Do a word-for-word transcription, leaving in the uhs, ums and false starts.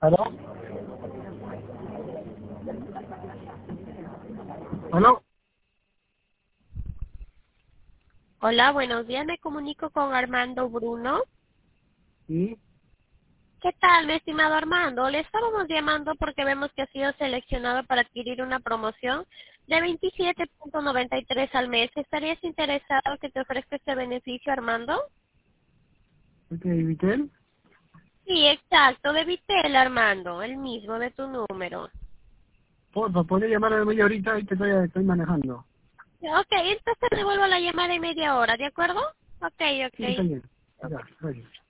¿Aló? ¿Aló? Hola, buenos días. Me comunico con Armando Bruno. ¿Sí? ¿Qué tal, mi estimado Armando? Le estábamos llamando porque vemos que ha sido seleccionado para adquirir una promoción de veintisiete punto noventa y tres al mes. ¿Estarías interesado que te ofrezca este beneficio, Armando? ¿Este de Vitel? Sí, exacto, de Vitel, Armando, el mismo de tu número. Porfa, podés llamar a media horita y que estoy, estoy manejando. Ok, entonces te devuelvo la llamada en media hora, ¿de acuerdo? Ok, Sí, está ok. bien. Ya, gracias.